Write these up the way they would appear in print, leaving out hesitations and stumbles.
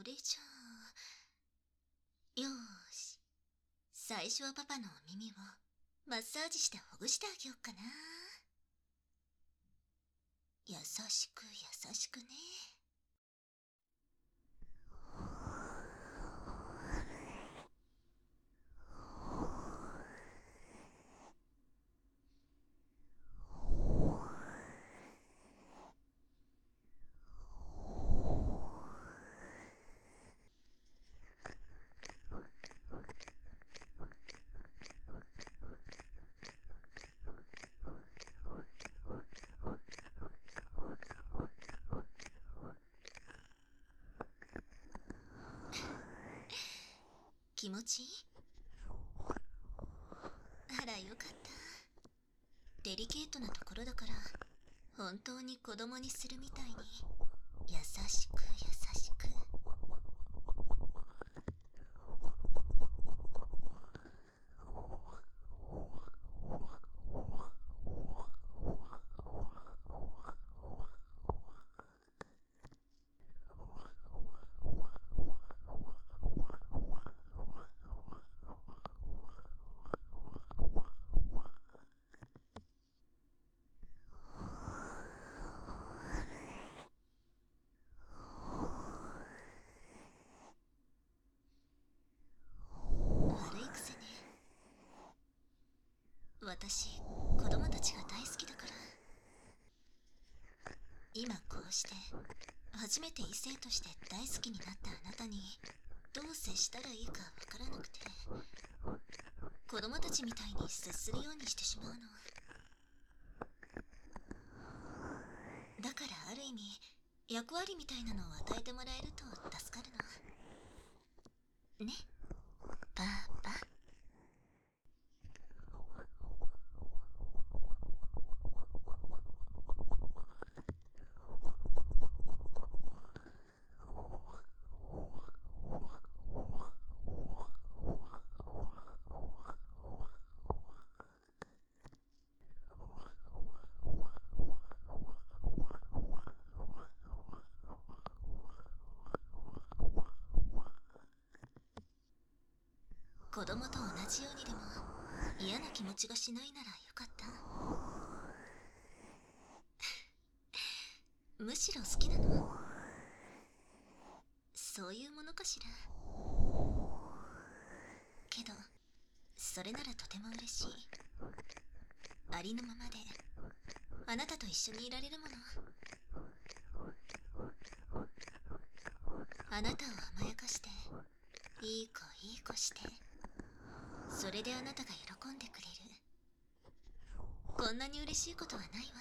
れじゃあ。よーし。最初はパパのお耳をマッサージしてほぐしてあげようかな。優しく優しくね。気持ちいい？あらよかった。デリケートなところだから本当に子供にするみたいに優しく優しく。悪い癖ね。私、子供たちが大好きだから。今こうして初めて異性として大好きになったあなたにどう接したらいいかわからなくて、子供たちみたいに接するようにしてしまうの。だからある意味役割みたいなのを与えてもらえると助かるのね、パパ。子供と同じようにでも嫌な気持ちがしないならよかった。むしろ好きなの。そういうものかしら。けどそれならとても嬉しい。ありのままであなたと一緒にいられるもの。あなたを甘やかしていい子いい子して、それであなたが喜んでくれる。こんなに嬉しいことはないわ。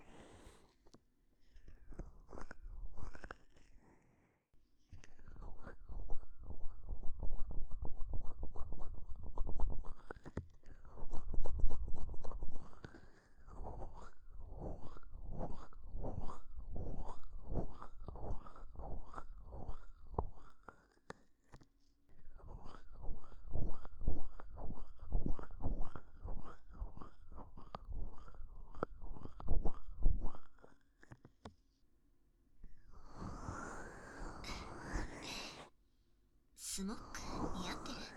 スモック似合ってる。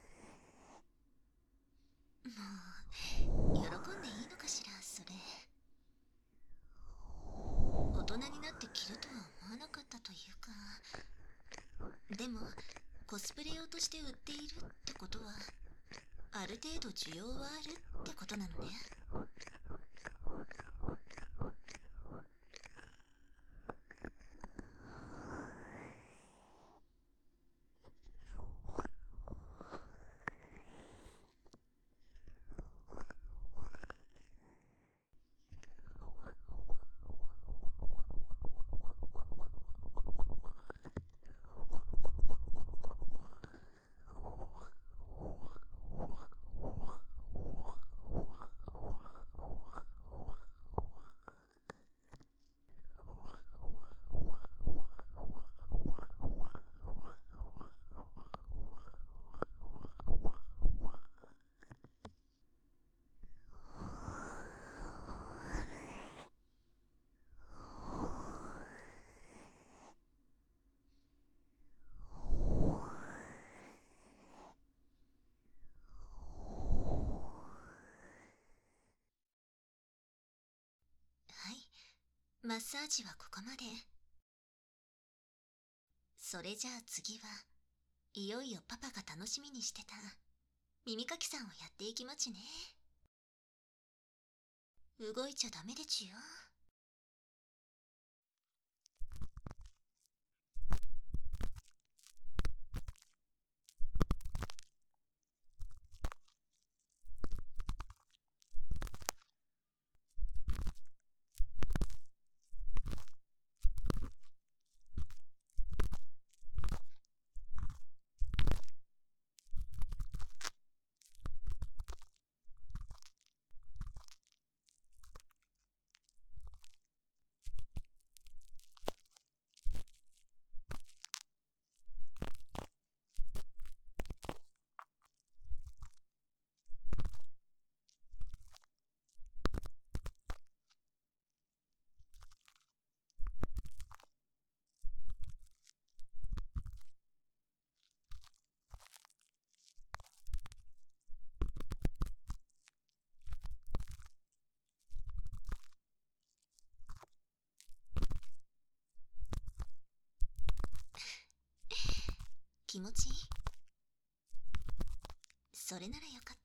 もう喜んでいいのかしらそれ。大人になって着るとは思わなかったというか。でもコスプレ用として売っているってことはある程度需要はあるってことなのね。 マッサージはここまで。それじゃあ次はいよいよパパが楽しみにしてた耳かきさんをやっていきまちね。動いちゃダメでちゅよ。気持ちいい？それならよかった。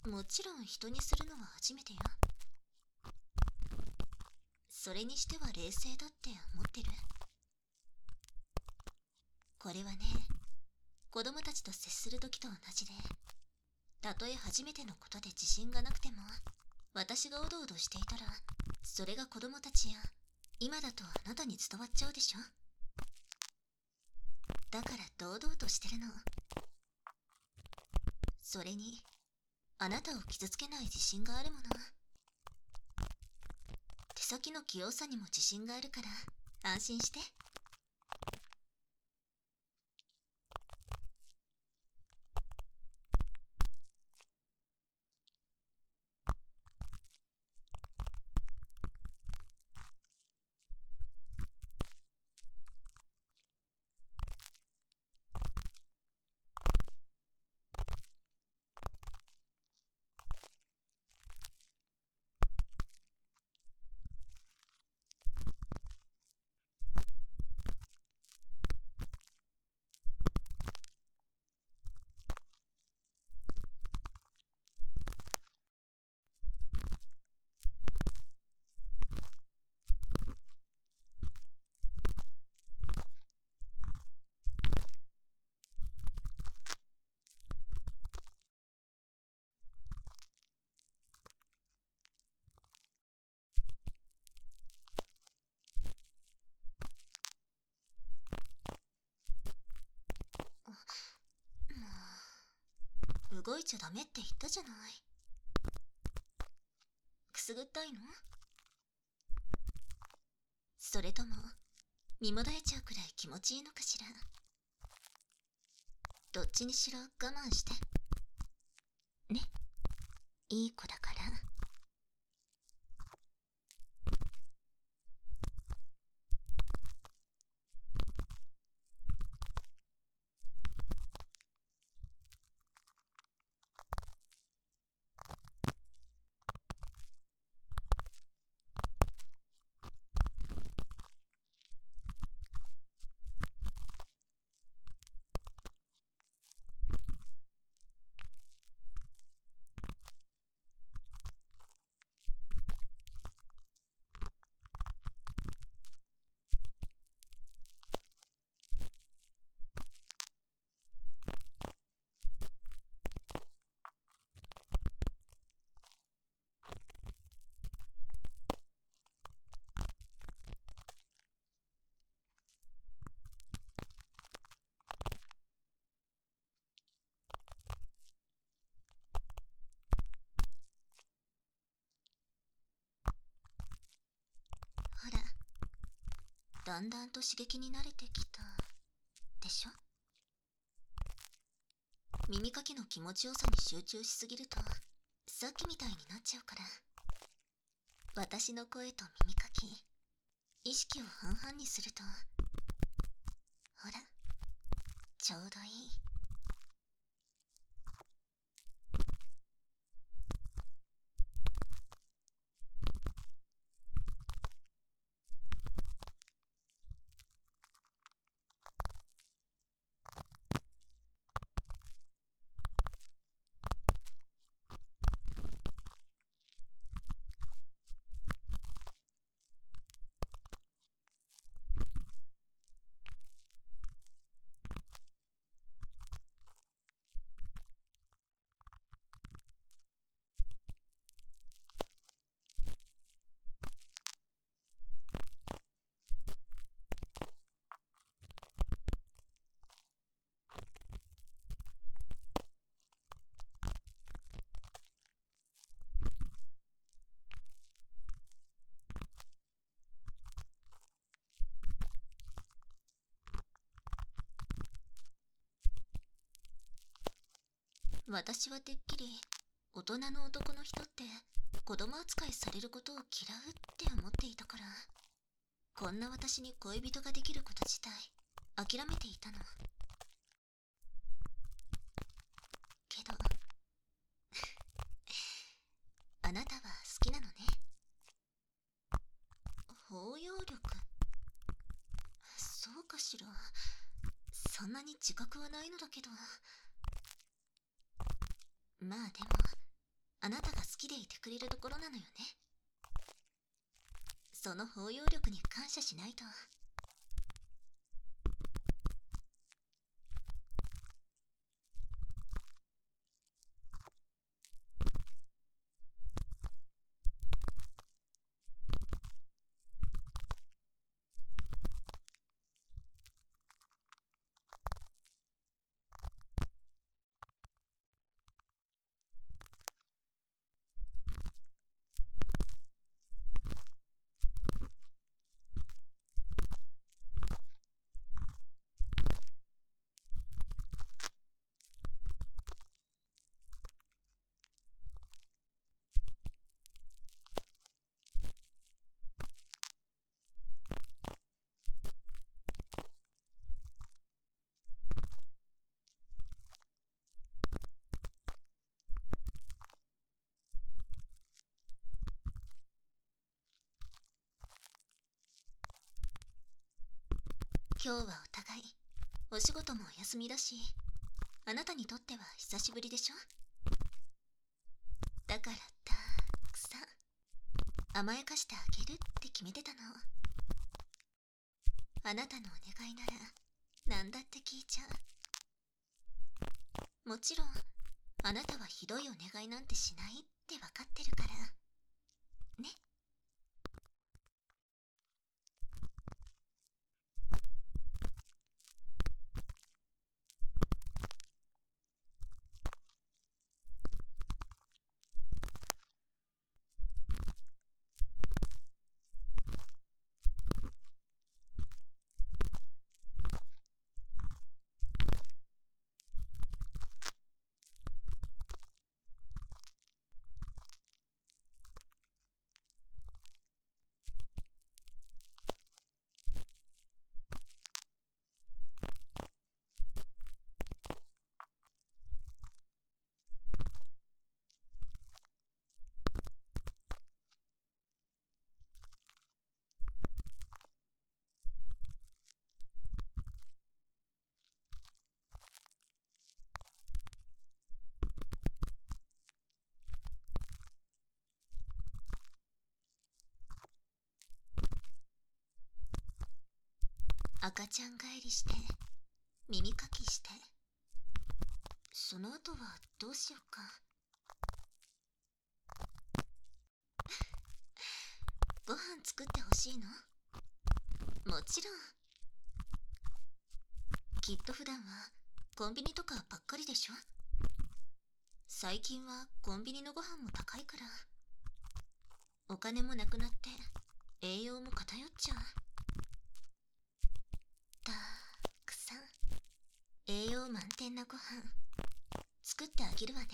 もちろん人にするのは初めてよ。それにしては冷静だって思ってる？これはね、子供たちと接する時と同じで、たとえ初めてのことで自信がなくても、私がおどおどしていたら、それが子供たちや、今だとあなたに伝わっちゃうでしょ。だから堂々としてるの。それに、あなたを傷つけない自信があるもの。手先の器用さにも自信があるから、安心して。動いちゃダメって言ったじゃない。くすぐったいの？それとも身もだえちゃうくらい気持ちいいのかしら。どっちにしろ我慢してね、いい子だから。ほら、だんだんと刺激に慣れてきたでしょ。耳かきの気持ちよさに集中しすぎるとさっきみたいになっちゃうから、私の声と耳かき、意識を半々にすると、ほら、ちょうどいい。 私はてっきり大人の男の人って子供扱いされることを嫌うって思っていたから、こんな私に恋人ができること自体諦めていたの。けどあなたは好きなのね。包容力、そうかしら。そんなに自覚はないのだけど。まあでも、あなたが好きでいてくれるところなのよね。その包容力に感謝しないと。今日はお互いお仕事もお休みだし、あなたにとっては久しぶりでしょ。だからたくさん甘やかしてあげるって決めてたの。あなたのお願いなら何だって聞いちゃう。もちろんあなたはひどいお願いなんてしないって分かってるからね。赤ちゃん帰りして耳かきして、その後はどうしようか。ご飯作ってほしいの？もちろん。きっと普段はコンビニとかばっかりでしょ。最近はコンビニのご飯も高いから、お金もなくなって栄養も偏っちゃう。たくさん栄養満点なご飯作ってあげるわね。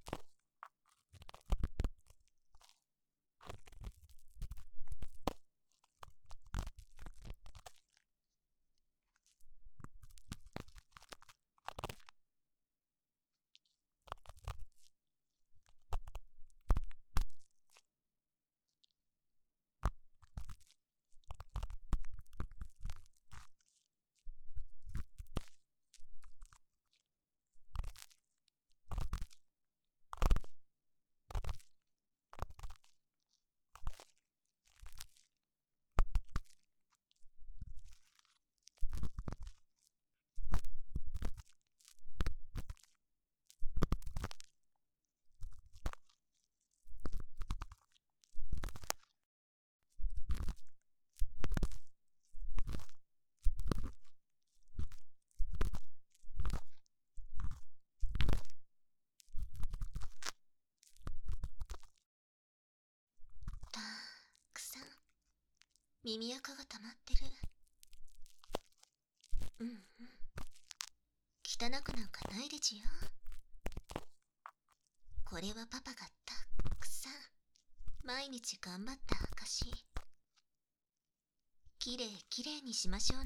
たくさん耳垢が溜まってる。うんうん、汚くなんかないでちよ。 これはパパがたくさん毎日頑張った証。きれいきれいにしましょうね。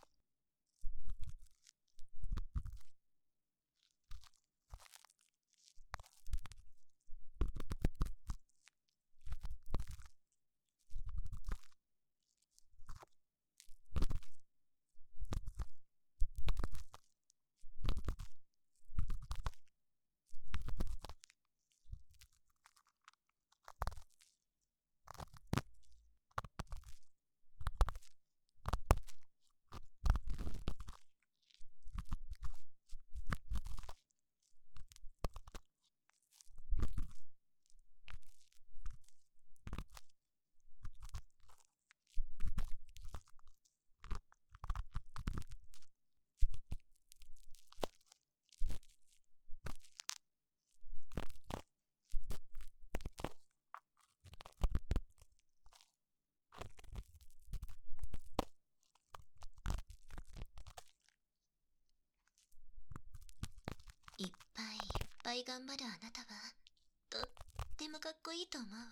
いっぱい頑張るあなたはとってもかっこいいと思うわ。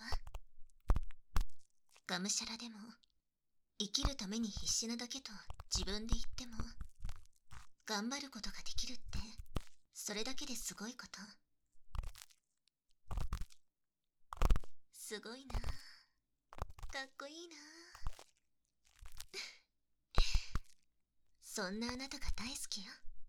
がむしゃらでも生きるために必死なだけと自分で言っても、頑張ることができるってそれだけですごいこと。すごいな、かっこいいな。そんなあなたが大好きよ。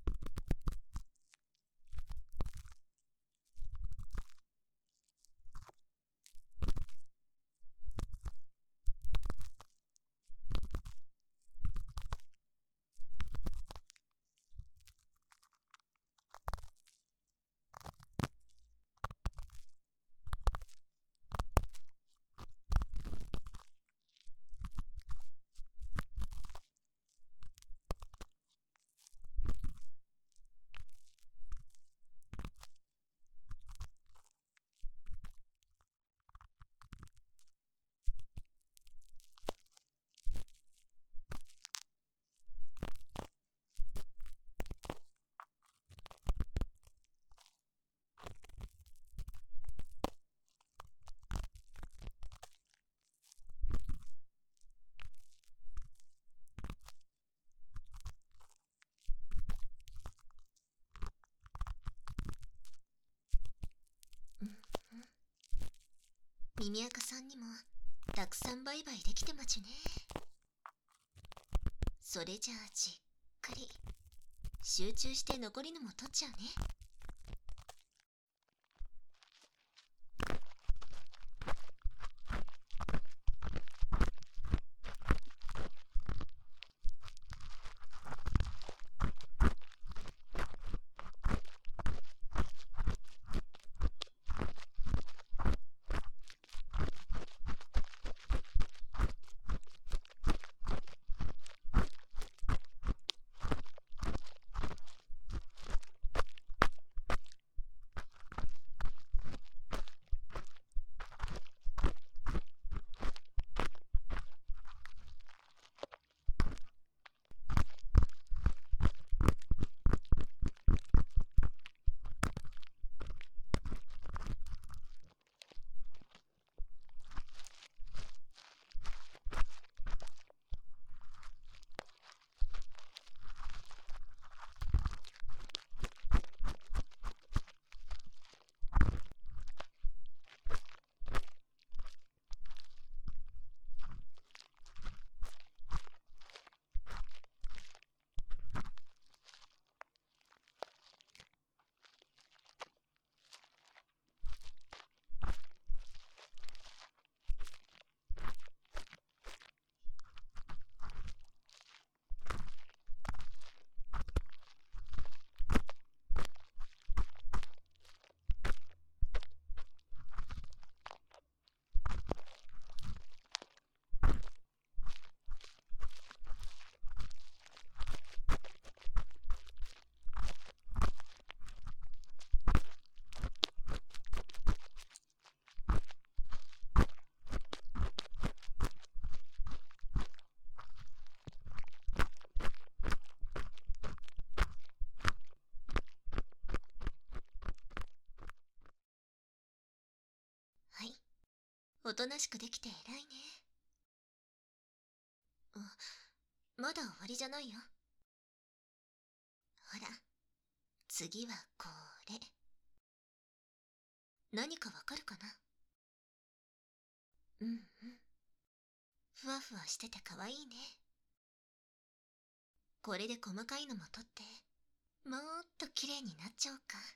耳垢さんにもたくさんバイバイできてまちゅね。それじゃあじっくり集中して残りのも取っちゃうね。 おとなしくできて偉いね。まだ終わりじゃないよ。ほら、次はこれ。何かわかるかな？うんうん。ふわふわしててかわいいね。これで細かいのも取って、もっと綺麗になっちゃおうか。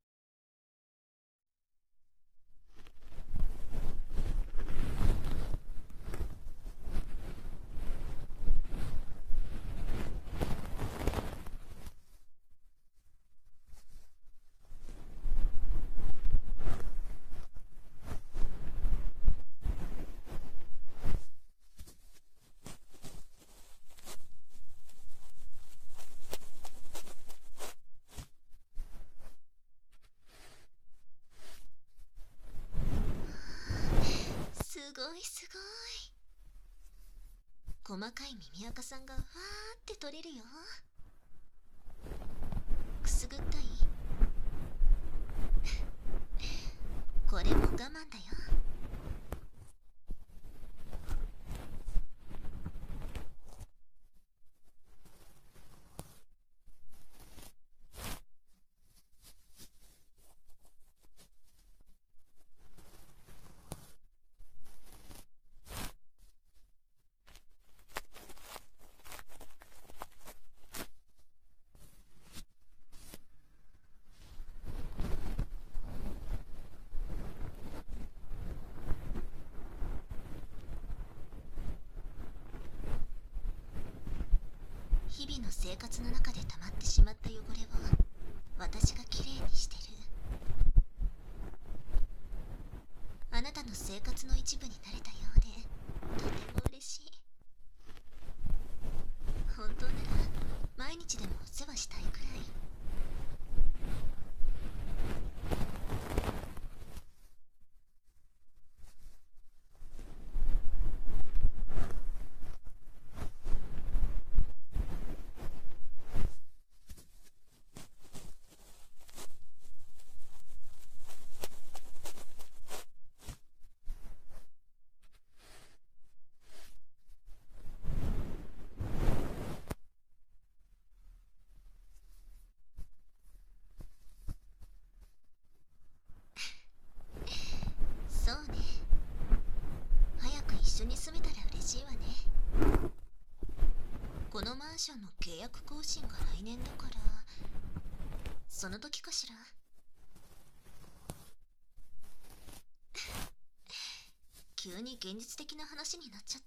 すごいすごい。細かい耳垢さんがわーって取れるよ。くすぐったい？これも我慢だよ。日々の生活の中で溜まってしまった汚れを私がきれいにしてる。あなたの生活の一部になれたようでとても嬉しい。本当なら毎日でもお世話したいくらい。そうね。早く一緒に住めたら嬉しいわね。このマンションの契約更新が来年だから、その時かしら。急に現実的な話になっちゃった。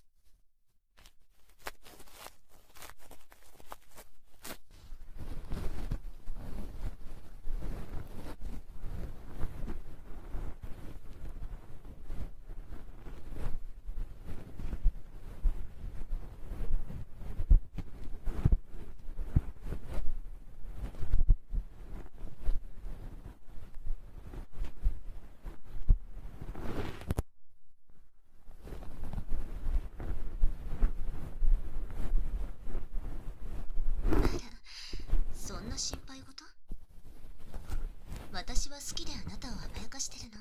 そんな心配事？私は好きであなたを甘やかしてるの。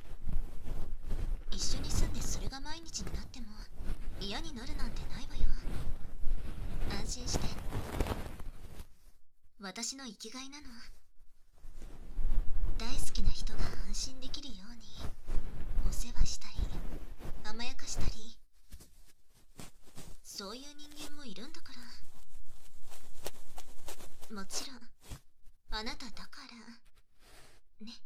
一緒に住んでそれが毎日になっても嫌になるなんてないわよ。安心して。私の生きがいなの。大好きな人が安心できるようにお世話したり甘やかしたり、そういう人間もいるんだから。もちろんあなただからね。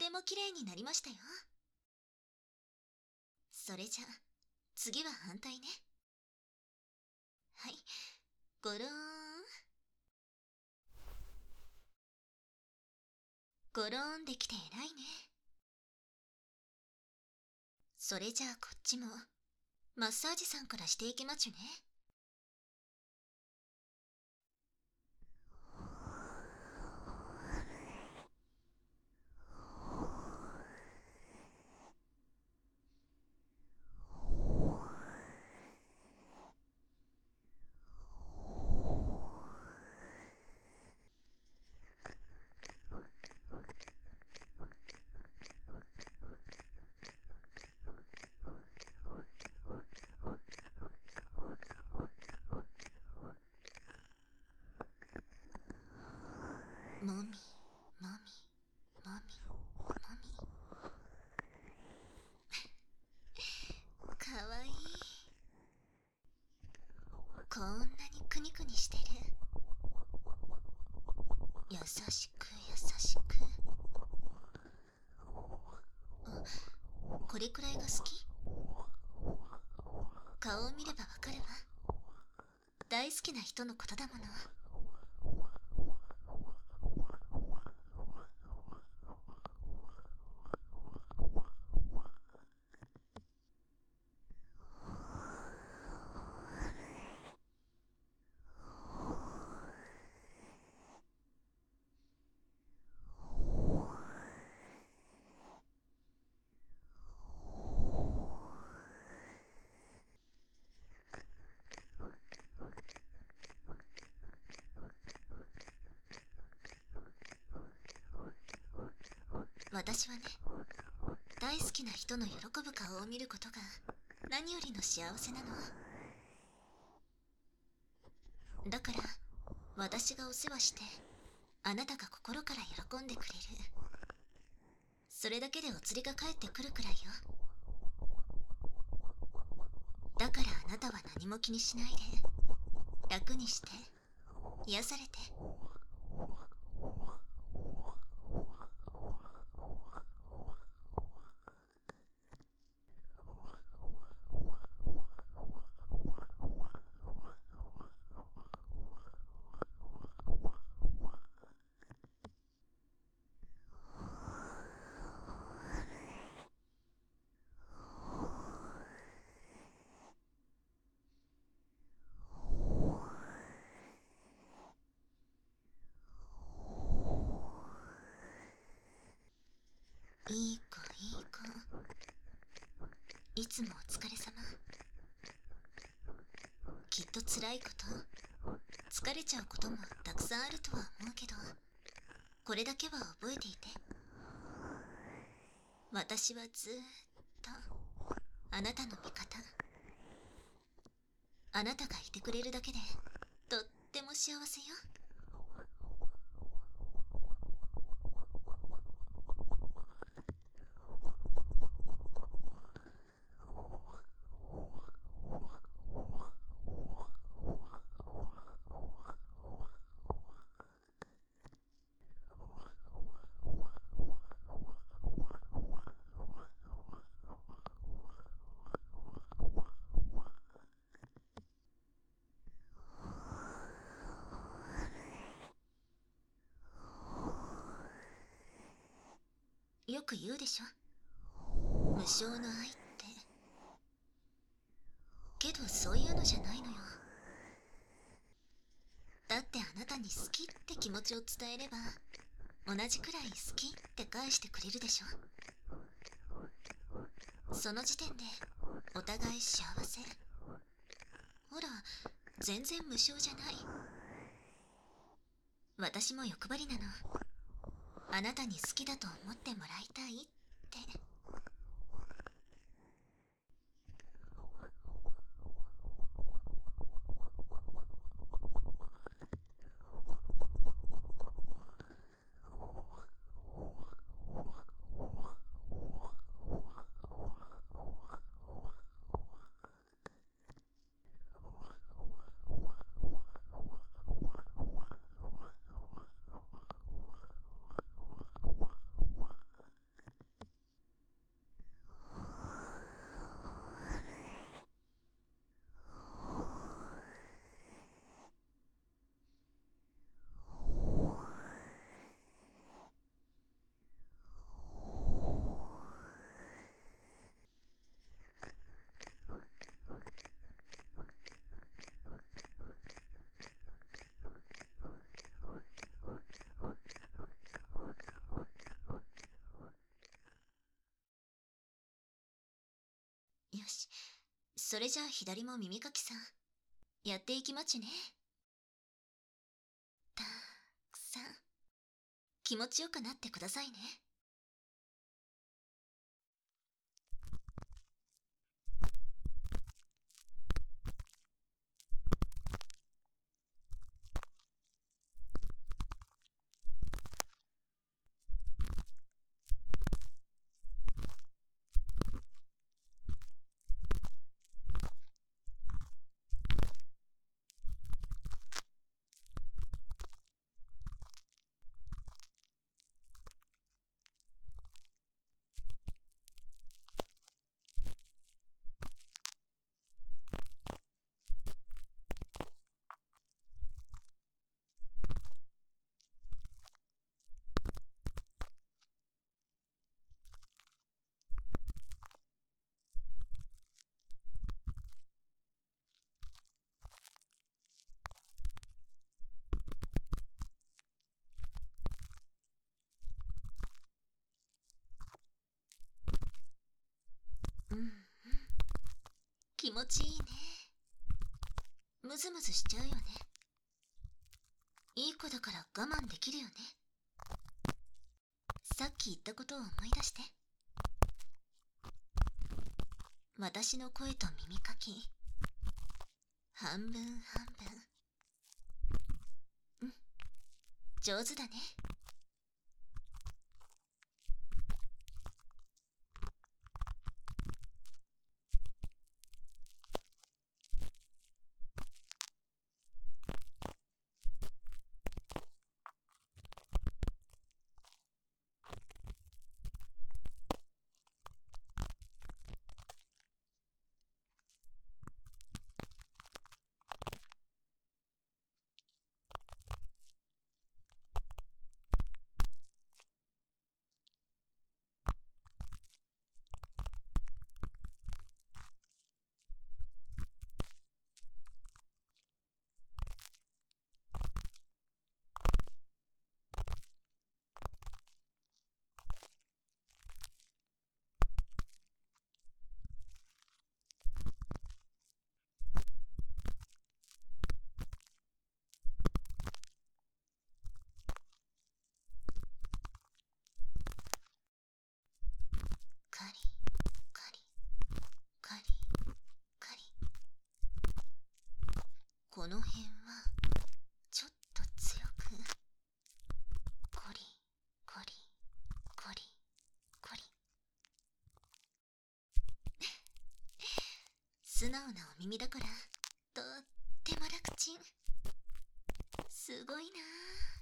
っても綺麗になりましたよ。それじゃ次は反対ね。はい、ゴローン。ゴローンできて偉いね。それじゃあこっちもマッサージさんからしていきまちゅね。もみもみもみもみ。かわいい。こんなにクニクニしてる。優しく優しく。これくらいが好き？顔を見ればわかるわ。大好きな人のことだもの。私はね、大好きな人の喜ぶ顔を見ることが何よりの幸せなの。だから私がお世話してあなたが心から喜んでくれる、それだけでお釣りが返ってくるくらいよ。だからあなたは何も気にしないで、楽にして癒されて。いい子いい子、いつもお疲れ様。きっと辛いこと、疲れちゃうこともたくさんあるとは思うけど、これだけは覚えていて。私はずーっとあなたの味方。あなたがいてくれるだけでとっても幸せよ。よく言うでしょ、無償の愛って。けどそういうのじゃないのよ。だってあなたに好きって気持ちを伝えれば、同じくらい好きって返してくれるでしょ。その時点でお互い幸せ。ほら、全然無償じゃない。私も欲張りなの。あなたに好きだと思ってもらいたいって。 それじゃあ左も耳かきさん、やっていきまちね。たくさん、気持ちよくなってくださいね。うんうん、気持ちいいね。ムズムズしちゃうよね。いい子だから我慢できるよね。さっき言ったことを思い出して。私の声と耳かき、半分半分。うん、上手だね。カリカリカリカリ。この辺はちょっと強く。コリコリコリコリ。素直なお耳だからとっても楽ちん。すごいなあ。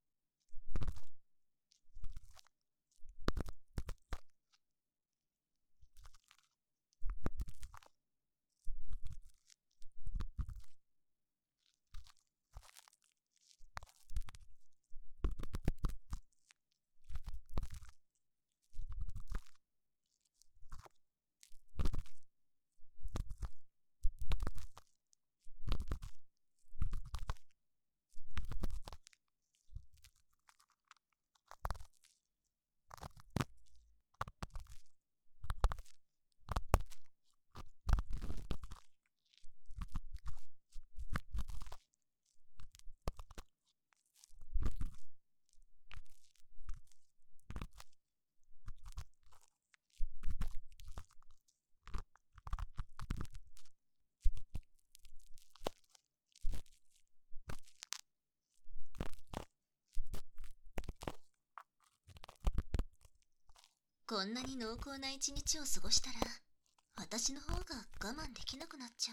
こんなに濃厚な一日を過ごしたら、私の方が我慢できなくなっちゃ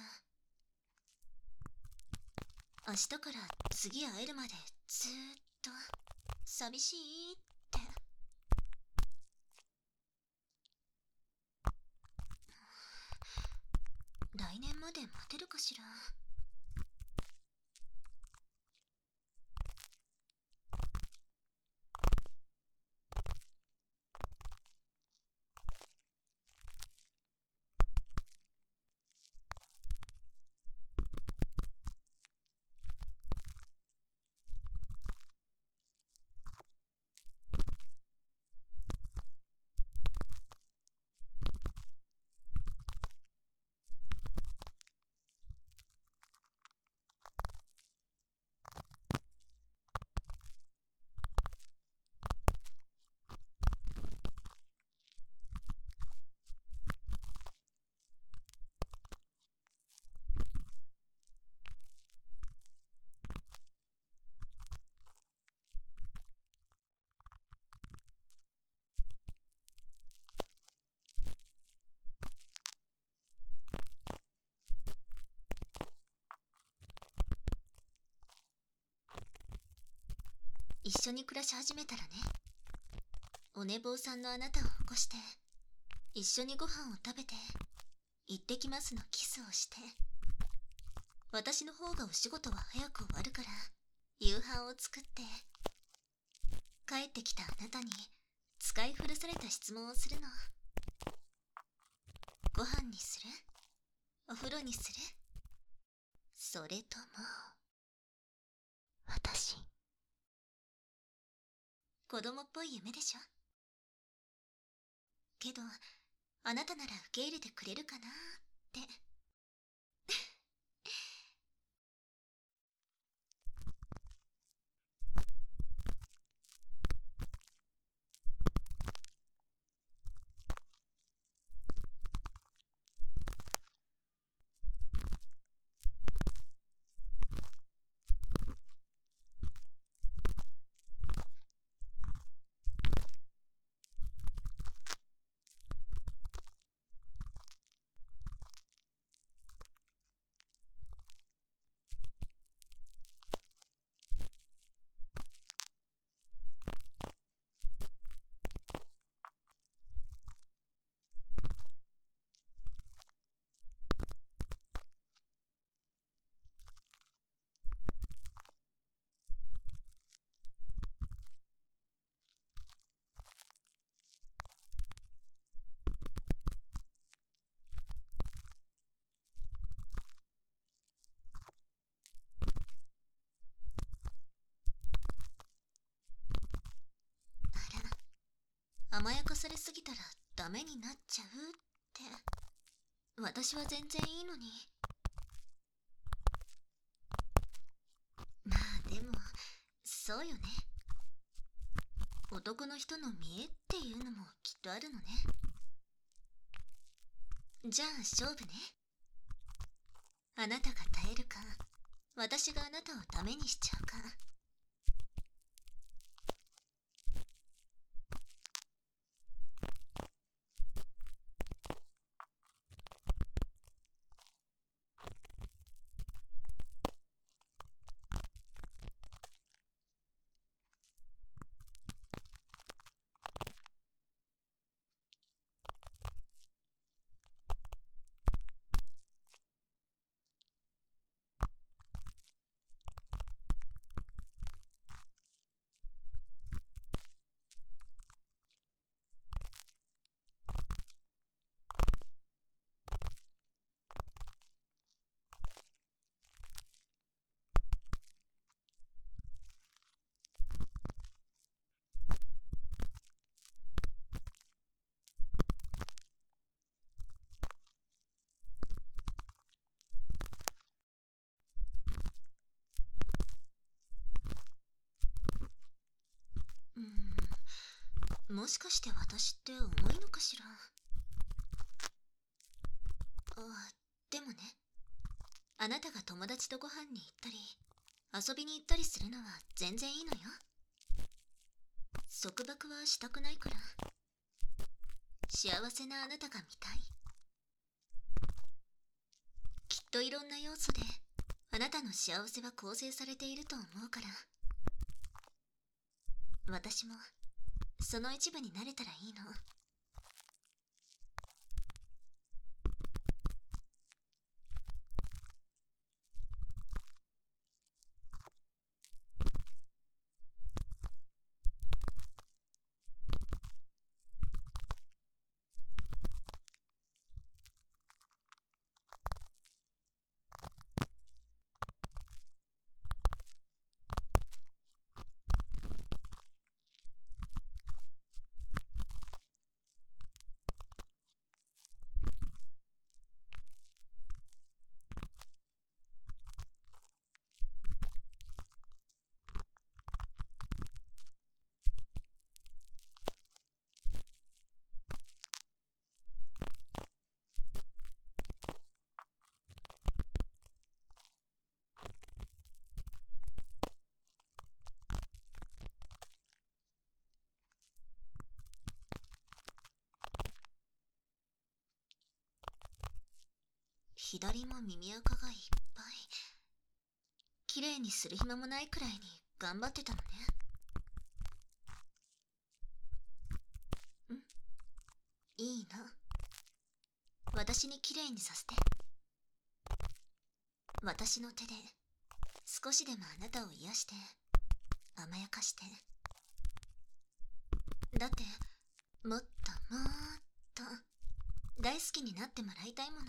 う。明日から次会えるまでずーっと寂しいって。来年まで待てるかしら。 一緒に暮らし始めたらね、お寝坊さんのあなたを起こして、一緒にご飯を食べて、行ってきますのキスをして、私の方がお仕事は早く終わるから、夕飯を作って、帰ってきたあなたに使い古された質問をするの。ご飯にする？お風呂にする？それとも、私。子供っぽい夢でしょ？けど、あなたなら受け入れてくれるかなーって。あら、甘やかされすぎたらダメになっちゃうって。私は全然いいのに。まあでも、そうよね。男の人の見栄っていうのもきっとあるのね。じゃあ勝負ね。あなたが耐えるか、私があなたをダメにしちゃうか。もしかして私って重いのかしら。でもね、あなたが友達とご飯に行ったり、遊びに行ったりするのは全然いいのよ。束縛はしたくないから。幸せなあなたが見たい。きっといろんな要素で、あなたの幸せは構成されていると思うから。私も、その一部になれたらいいの。左も耳垢がいっぱい。綺麗にする暇もないくらいに頑張ってたのね。 いいの。私にきれいにさせて。私の手で少しでもあなたを癒して甘やかして。だってもっともっと大好きになってもらいたいもの。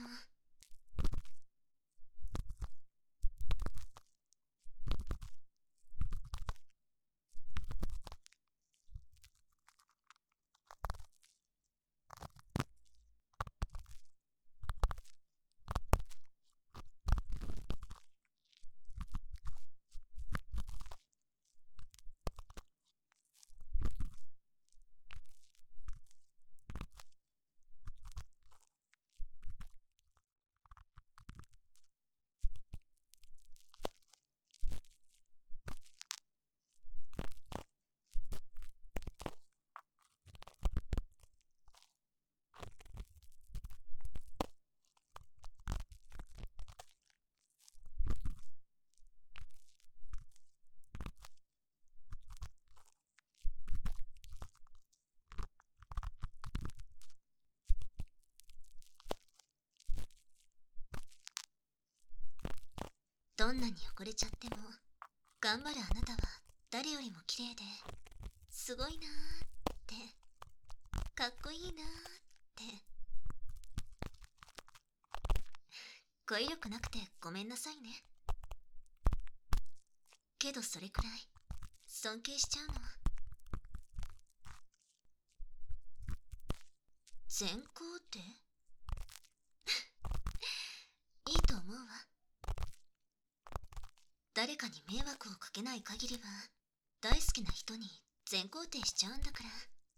どんなに汚れちゃっても頑張るあなたは誰よりも綺麗ですごいなーってかっこいいなーって語彙力なくてごめんなさいね。けどそれくらい尊敬しちゃうの。善行っていいと思うわ。誰かに迷惑をかけない限りは大好きな人に全肯定しちゃうんだから。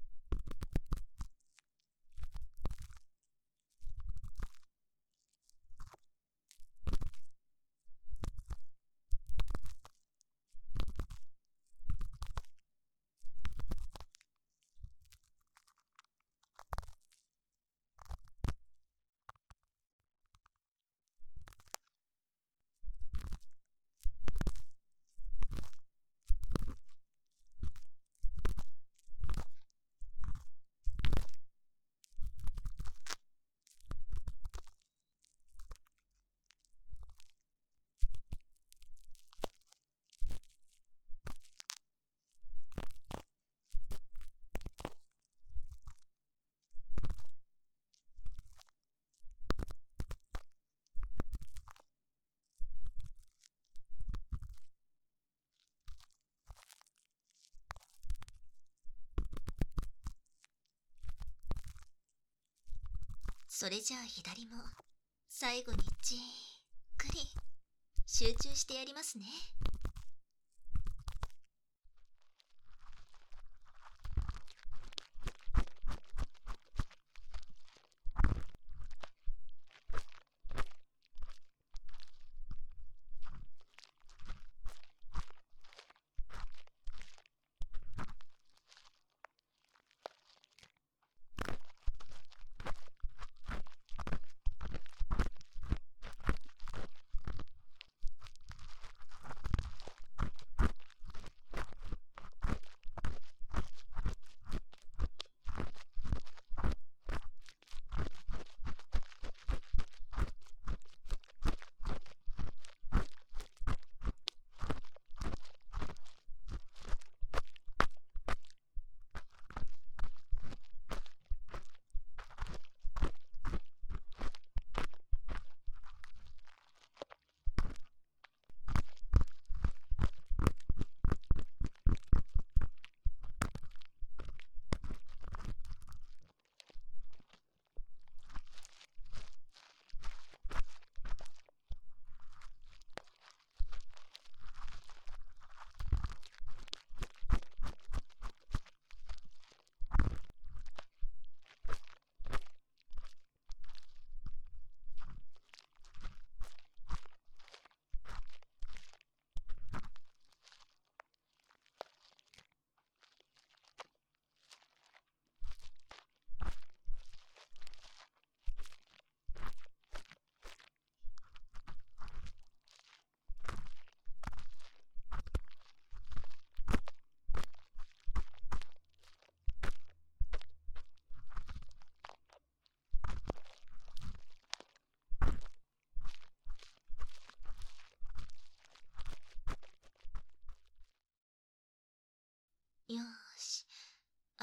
それじゃあ左も最後にじっくり集中してやりますね。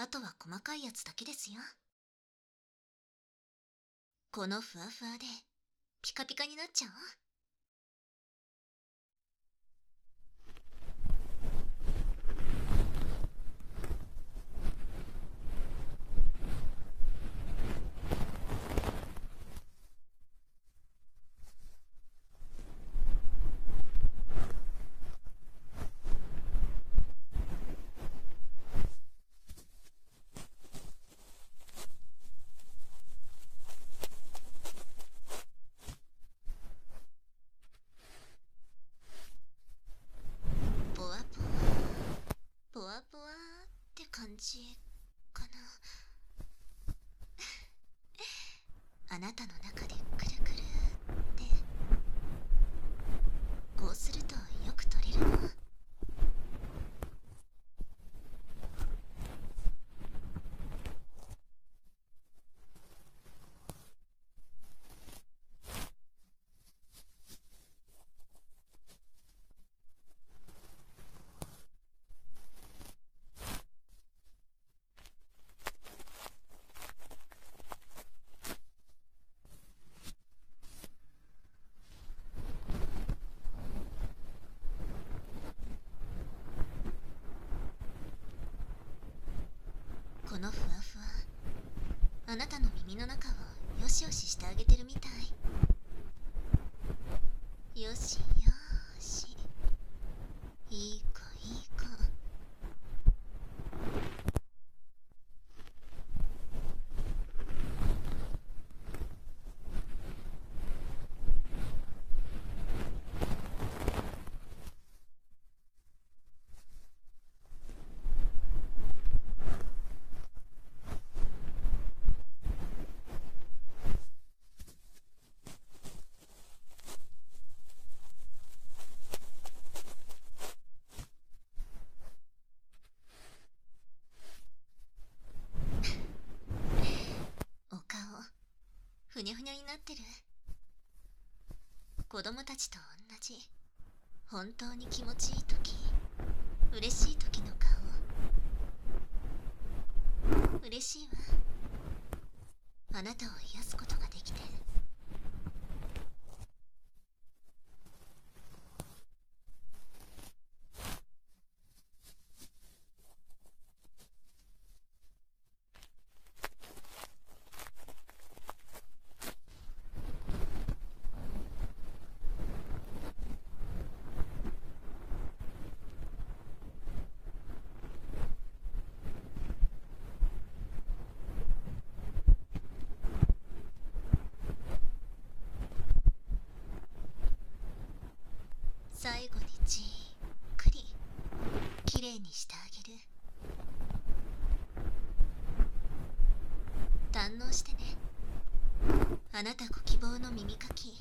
あとは細かいやつだけですよ。このふわふわでピカピカになっちゃおう。ぽわぽわぽわぽわって感じかな。あなたの中でくるくるってこうするとよく取れるの。このふわふわ、あなたの耳の中をよしよししてあげてるみたい。よしよし、いい子いい子。お顔ふにゃふにゃになってる。子供たちと同じ、本当に気持ちいい時、嬉しい時の顔。嬉しいわ、あなたを癒すことができて。最後にじっくりきれいにしてあげる。堪能してね、あなたご希望の耳かき。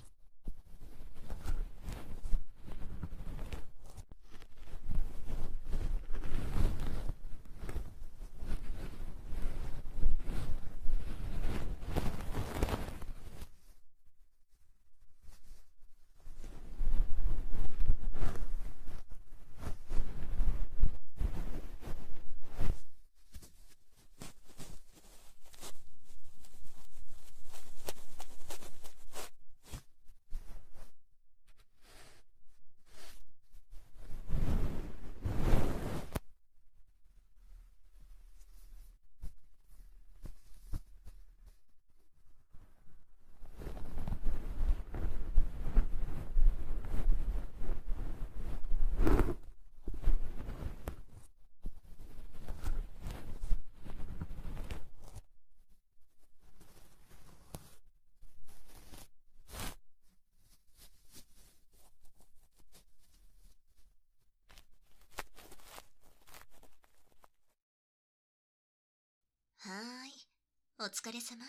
はーい、お疲れ様。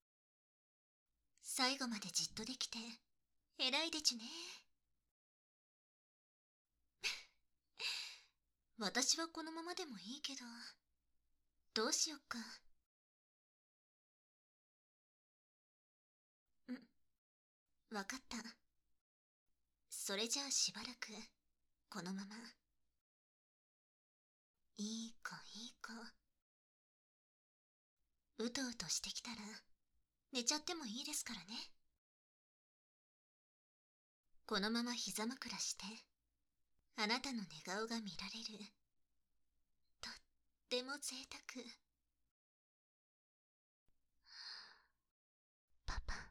最後までじっとできて偉いでちゅね。私はこのままでもいいけど、どうしよっか。わかった。それじゃあしばらくこのまま。いい子いい子。 うとうとしてきたら寝ちゃってもいいですからね。このまま膝枕してあなたの寝顔が見られる。とっても贅沢。パパ。